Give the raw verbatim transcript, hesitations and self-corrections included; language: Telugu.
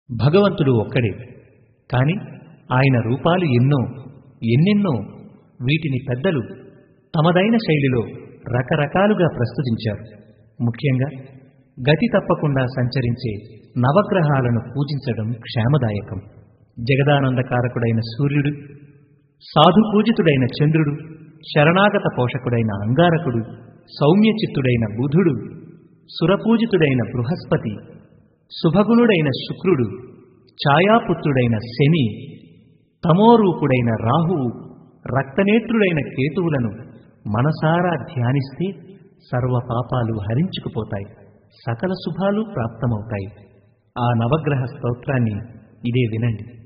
భగవంతుడు ఒక్కడే, కాని ఆయన రూపాలు ఎన్నో ఎన్నెన్నో. వీటిని పెద్దలు తమదైన శైలిలో రకరకాలుగా ప్రస్తుతించారు. ముఖ్యంగా గతి తప్పకుండా సంచరించే నవగ్రహాలను పూజించడం క్షేమదాయకం. జగదానందకారకుడైన సూర్యుడు, సాధుపూజితుడైన చంద్రుడు, శరణాగత పోషకుడైన అంగారకుడు, సౌమ్యచిత్తుడైన బుధుడు, సురపూజితుడైన బృహస్పతి, శుభగుణుడైన శుక్రుడు, ఛాయాపుత్రుడైన శని, తమోరూపుడైన రాహువు, రక్తనేత్రుడైన కేతువులను మనసారా ధ్యానిస్తే సర్వ పాపాలు హరించుకుపోతాయి, సకల శుభాలు ప్రాప్తమవుతాయి. ఆ నవగ్రహ స్తోత్రాన్ని ఇదే వినండి.